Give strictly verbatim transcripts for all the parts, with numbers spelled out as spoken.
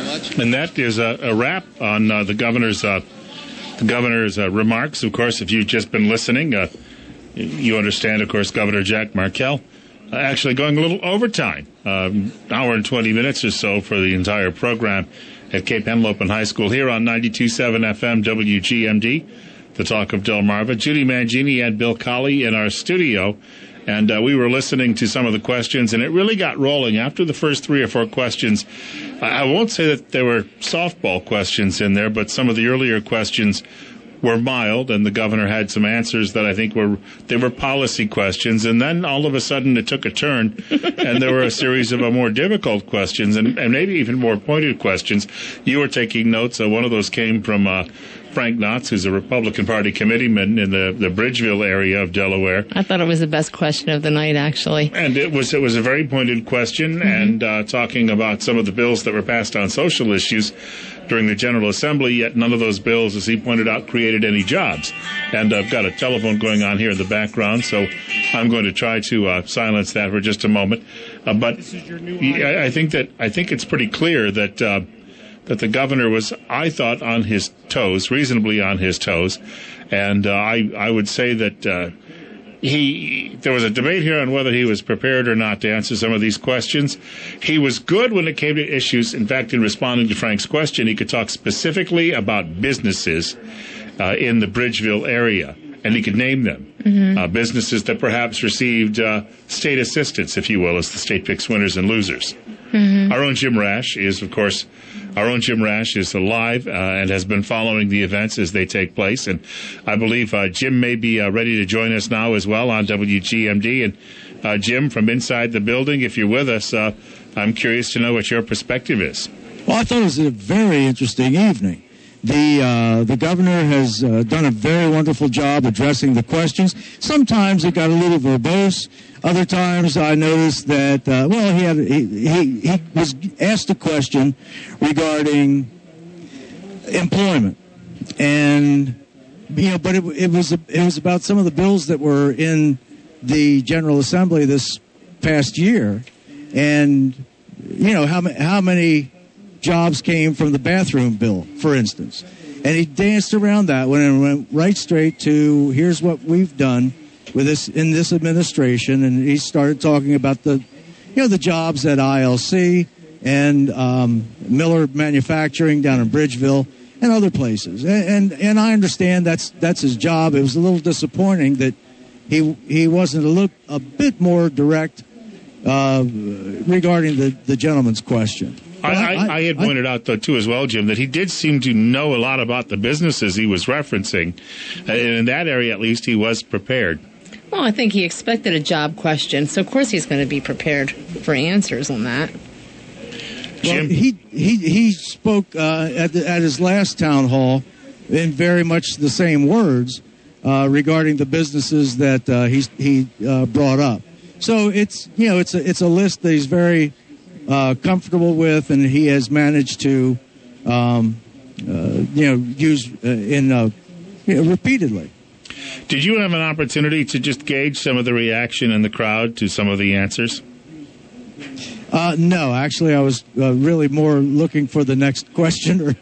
And that is a, a wrap on uh, the governor's uh, the governor's uh, remarks. Of course, if you've just been listening, uh, you understand, of course, Governor Jack Markell uh, actually going a little overtime, um, hour and twenty minutes or so for the entire program at Cape Henlopen High School here on ninety-two point seven F M W G M D, the talk of Delmarva. Judy Mangini and Bill Colley in our studio. And uh, we were listening to some of the questions, and it really got rolling. After the first three or four questions, I won't say that there were softball questions in there, but some of the earlier questions were mild, and the governor had some answers that I think were, they were policy questions. And then all of a sudden it took a turn, and there were a series of uh, more difficult questions, and, and maybe even more pointed questions. You were taking notes. Uh, one of those came from uh, Frank Knotts, who's a Republican Party committeeman in the, the Bridgeville area of Delaware. I thought it was the best question of the night, actually. And it was it was a very pointed question, mm-hmm. and uh, talking about some of the bills that were passed on social issues during the General Assembly, yet none of those bills, as he pointed out, created any jobs. And I've got a telephone going on here in the background, so I'm going to try to uh, silence that for just a moment. Uh, but I, I think that I think it's pretty clear that uh, that the governor was, I thought, on his toes, reasonably on his toes, and uh, I I would say that uh, he there was a debate here on whether he was prepared or not to answer some of these questions. He was good when it came to issues. In fact, in responding to Frank's question, he could talk specifically about businesses uh, in the Bridgeville area, and he could name them. Mm-hmm. Uh, businesses that perhaps received uh, state assistance, if you will, as the state picks winners and losers. Mm-hmm. Our own Jim Rash is, of course, our own Jim Rash is alive uh, and has been following the events as they take place. And I believe uh, Jim may be uh, ready to join us now as well on W G M D. And uh, Jim, from inside the building, if you're with us, uh, I'm curious to know what your perspective is. Well, I thought it was a very interesting evening. The uh, the governor has uh, done a very wonderful job addressing the questions. Sometimes it got a little verbose. Other times I noticed that, uh, well, he had he, he, he was asked a question regarding employment. And, you know, but it, it was it was about some of the bills that were in the General Assembly this past year. And, you know, how, how many jobs came from the bathroom bill, for instance. And he danced around that one and went right straight to, here's what we've done with this in this administration. And he started talking about the, you know, the jobs at I L C and um, Miller Manufacturing down in Bridgeville and other places. And, and and I understand that's that's his job. It was a little disappointing that he he wasn't a little a bit more direct uh, regarding the, the gentleman's question. I, I, I had pointed I, out, though, too, as well, Jim, that he did seem to know a lot about the businesses he was referencing. And in that area, at least, he was prepared. Well, I think he expected a job question, so of course he's going to be prepared for answers on that. Well, he he he spoke uh, at the, at his last town hall in very much the same words uh, regarding the businesses that uh, he he uh, brought up. So it's you know it's a it's a list that he's very uh, comfortable with, and he has managed to um, uh, you know use uh, in uh, you know, repeatedly. Did you have an opportunity to just gauge some of the reaction in the crowd to some of the answers? Uh, no, actually, I was uh, really more looking for the next questioner.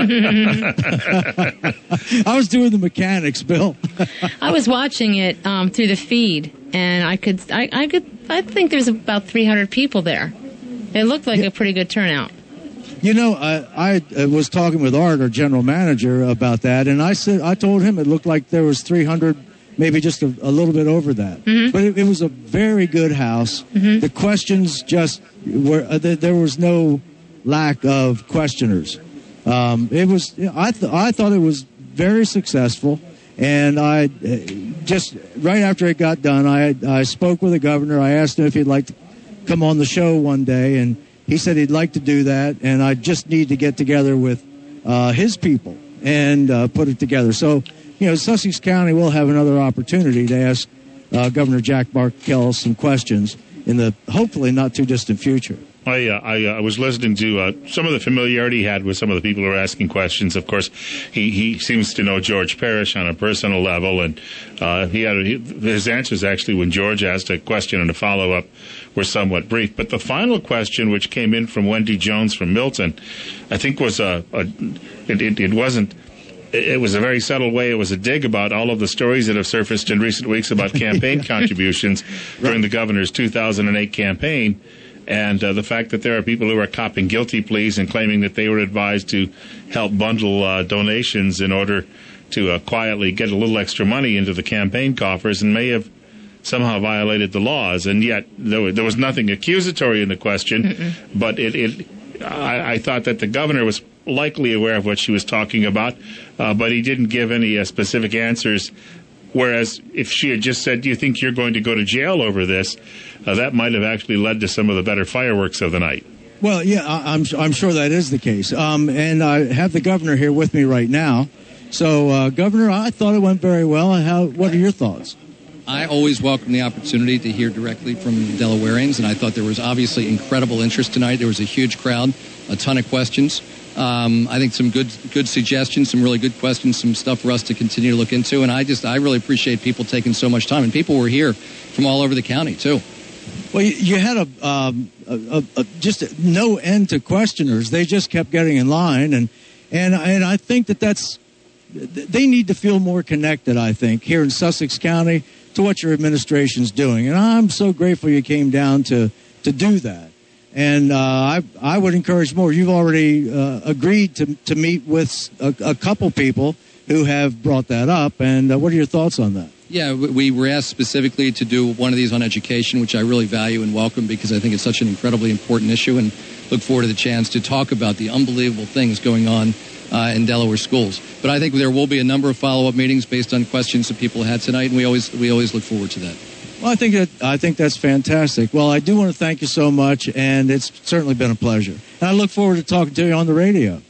I was doing the mechanics, Bill. I was watching it um, through the feed, and I could, I, I could, I think there's about three hundred people there. It looked like yeah. a pretty good turnout. You know, I, I was talking with Art, our general manager, about that, and I said, I told him it looked like there was three hundred, maybe just a, a little bit over that. Mm-hmm. But it, it was a very good house. Mm-hmm. The questions just were, uh, there was no lack of questioners. Um, it was, you know, I, th- I thought it was very successful, and I just, right after it got done, I, I spoke with the governor. I asked him if he'd like to come on the show one day, and he said he'd like to do that, and I just need to get together with uh, his people and uh, put it together. So, you know, Sussex County will have another opportunity to ask uh, Governor Jack Markell some questions in the hopefully not too distant future. I, uh, I, uh, I was listening to uh, some of the familiarity he had with some of the people who were asking questions. Of course, he, he seems to know George Parrish on a personal level, and uh, he had he, his answers actually when George asked a question and a follow-up were somewhat brief. But the final question, which came in from Wendy Jones from Milton, I think was a, a it, it, it wasn't. It was a very subtle way. It was a dig about all of the stories that have surfaced in recent weeks about campaign contributions during the governor's two thousand eight campaign. And uh, the fact that there are people who are copping guilty pleas and claiming that they were advised to help bundle uh, donations in order to uh, quietly get a little extra money into the campaign coffers and may have somehow violated the laws. And yet there, there was nothing accusatory in the question, Mm-mm. but it, it I, I thought that the governor was likely aware of what she was talking about, uh, but he didn't give any uh, specific answers. Whereas if she had just said, do you think you're going to go to jail over this, uh, that might have actually led to some of the better fireworks of the night. Well, yeah, I, I'm, I'm sure that is the case. Um, and I have the governor here with me right now. So, uh, Governor, I thought it went very well. How, what are your thoughts? I always welcome the opportunity to hear directly from Delawareans, and I thought there was obviously incredible interest tonight. There was a huge crowd, a ton of questions. Um, I think some good good suggestions, some really good questions, some stuff for us to continue to look into. And I just, I really appreciate people taking so much time. And people were here from all over the county, too. Well, you, you had a, um, a, a just a no end to questioners. They just kept getting in line. And, and, and I think that that's, they need to feel more connected, I think, here in Sussex County to what your administration's doing. And I'm so grateful you came down to, to do that. And uh, I, I would encourage more. You've already uh, agreed to, to meet with a, a couple people who have brought that up. And uh, what are your thoughts on that? Yeah, we were asked specifically to do one of these on education, which I really value and welcome because I think it's such an incredibly important issue, and look forward to the chance to talk about the unbelievable things going on uh, in Delaware schools. But I think there will be a number of follow-up meetings based on questions that people had tonight, and we always we always look forward to that. Well, I think that I think that's fantastic. Well, I do want to thank you so much, and it's certainly been a pleasure. And I look forward to talking to you on the radio.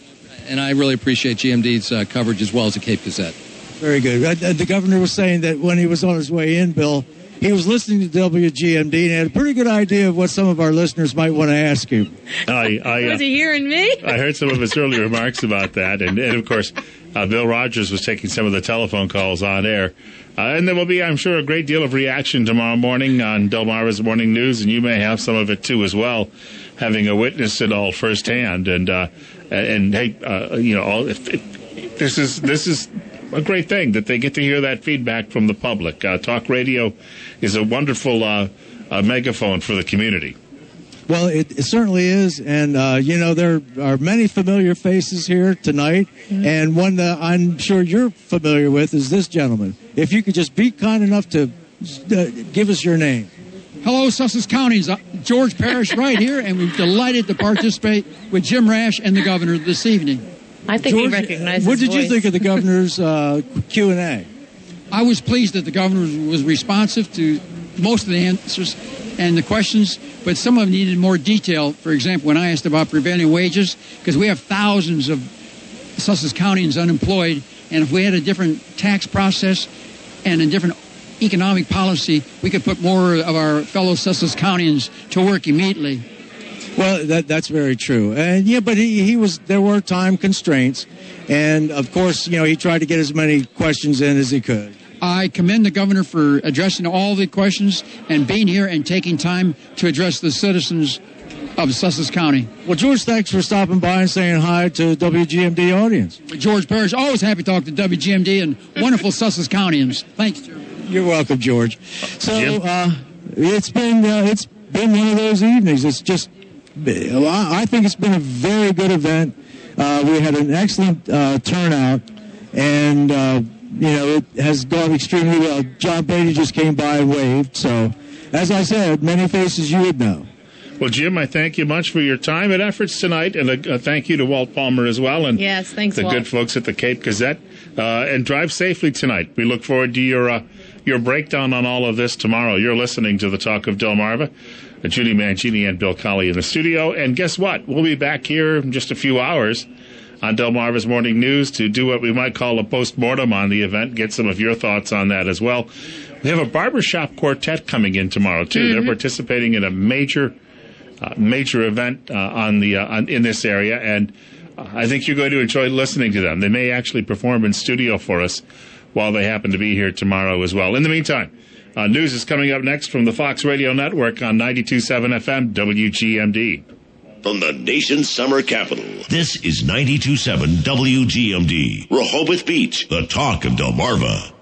And I really appreciate G M D's uh, coverage as well as the Cape Gazette. Very good. Uh, the governor was saying that when he was on his way in, Bill, he was listening to W G M D and had a pretty good idea of what some of our listeners might want to ask him. I, I, uh, was he hearing me? I heard some of his early remarks about that, and, and of course, uh, Bill Rogers was taking some of the telephone calls on air. Uh, and there will be, I'm sure, a great deal of reaction tomorrow morning on Delmarva's Morning News, and you may have some of it too as well, having a witnessed it all firsthand. And uh, and hey, uh, you know, all, if, if, this is this is a great thing that they get to hear that feedback from the public. Uh, talk radio is a wonderful uh, uh, megaphone for the community. Well, it, it certainly is, and uh, you know there are many familiar faces here tonight, mm-hmm. and one that I'm sure you're familiar with is this gentleman. If you could just be kind enough to uh, give us your name. Hello, Sussex County. George Parrish right here, and we're delighted to participate with Jim Rash and the governor this evening. I think George, he recognizes what did voice. you think of the governor's uh, Q and A? I was pleased that the governor was responsive to most of the answers and the questions, but some of them needed more detail. For example, when I asked about prevailing wages, because we have thousands of Sussex Countyans unemployed, and if we had a different tax process and a different economic policy, we could put more of our fellow Sussex Countyans to work immediately. Well, that that's very true. And yeah, but he, he was there were time constraints, and of course, you know, he tried to get as many questions in as he could. I commend the governor for addressing all the questions and being here and taking time to address the citizens of Sussex County. Well, George, thanks for stopping by and saying hi to W G M D audience. George Parrish, always happy to talk to W G M D and wonderful Sussex Countyans. Thanks, sir. You're welcome, George. So uh, it's been uh, it's been one of those evenings. It's just I think it's been a very good event. Uh, we had an excellent uh, turnout, and uh, you know it has gone extremely well. John Beatty just came by and waved. So, as I said, many faces you would know. Well, Jim, I thank you much for your time and efforts tonight, and a, a thank you to Walt Palmer as well, and yes, thanks, the Walt. good folks at the Cape Gazette. Uh, and drive safely tonight. We look forward to your uh, your breakdown on all of this tomorrow. You're listening to the Talk of Delmarva. Judy Mangini and Bill Colley in the studio. And guess what? We'll be back here in just a few hours on Delmarva's Morning News to do what we might call a post-mortem on the event, get some of your thoughts on that as well. We have a barbershop quartet coming in tomorrow, too. Mm-hmm. They're participating in a major uh, major event uh, on the uh, on, in this area, and uh, I think you're going to enjoy listening to them. They may actually perform in studio for us while they happen to be here tomorrow as well. In the meantime, uh, news is coming up next from the Fox Radio Network on ninety-two point seven F M W G M D. From the nation's summer capital, this is ninety-two point seven W G M D, Rehoboth Beach, the talk of Delmarva.